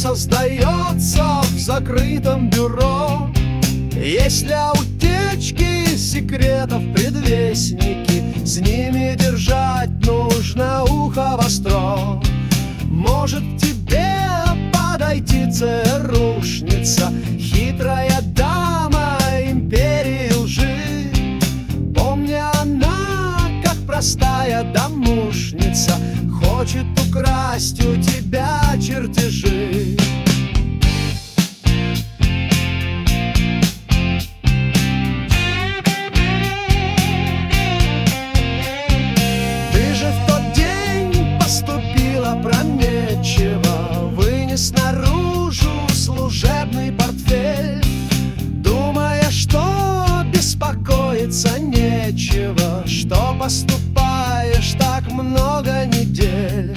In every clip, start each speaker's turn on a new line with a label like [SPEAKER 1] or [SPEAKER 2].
[SPEAKER 1] создается в закрытом бюро. Есть для утечки секретов предвестники, с ними держать нужно ухо востро. Может к тебе подойти ЦРУшница, хитрая дама империи лжи. Помни, она, как простая домушница, хочет украсть у тебя чертежи. Ты же в тот день поступила опрометчиво, вынес наружу служебный портфель, думая, что беспокоиться нечего, что поступаешь так много недель.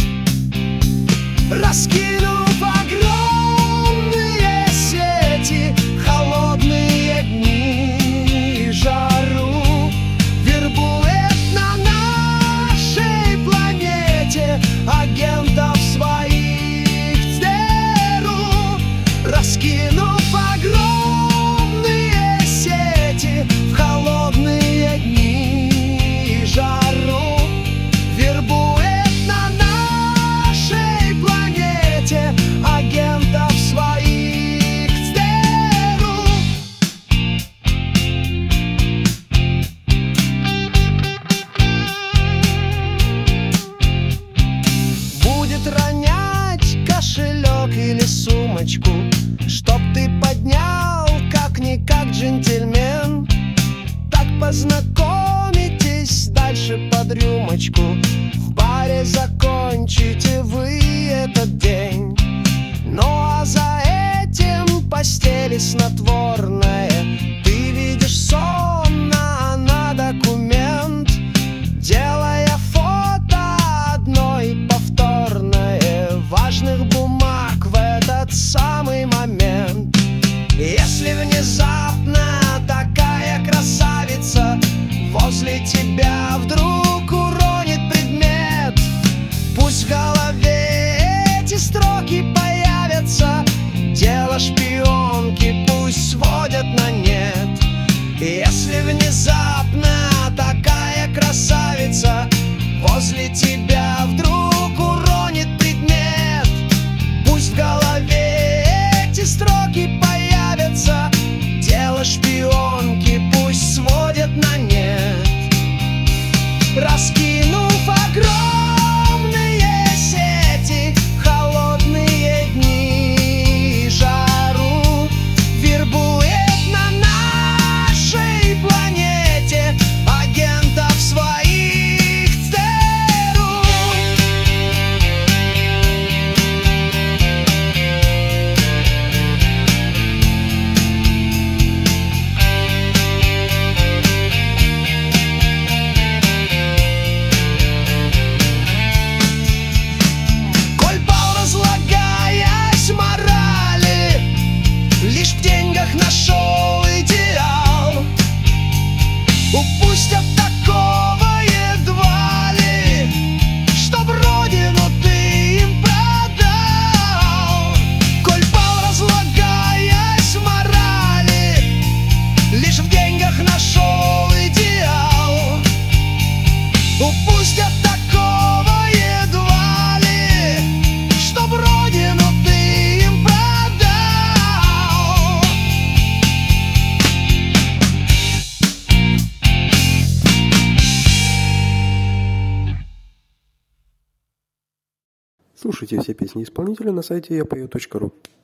[SPEAKER 1] Раскинув огромные сети, холодные дни и жару, вербует на нашей планете агентов своих ЦРУ. Раскинув огромные сети в холодные дни и жару, вербует на нашей планете агентов своих ЦРУ. Будет ронять кошелек или сумочку, чтоб ты поднял как-никак джентльмен. Так познакомитесь дальше под рюмочку, в баре закончите вы этот день. Ну а за этим постели снотворное, ты видишь сонно, она документ, делая фото одно и повторное важных бумаг в этот самый момент. Если внезапно такая красавица возле тебя вдруг уронит предмет, пусть в голове эти строки появятся, дело шпионки пусть сводят на нет. Если внезапно такая красавица возле тебя вдруг уронит предмет, пусть в голове эти строки появятся, дело шпионки пусть сводят на нет. Раскинув огромные сети, холодные дни и жару, вербует на нашей планете агентов своих ЦРУ. Коль пал, разлагаясь морали, лишь в деньгах нашел идеал, упустят такого едва ли, чтоб родину ты им продал. Коль пал, разлагаясь морали, лишь в деньгах нашел идеал, упустят такого едва ли, чтоб родину ты им продал.
[SPEAKER 2] Слушайте все песни исполнителя на сайте yapою.ru.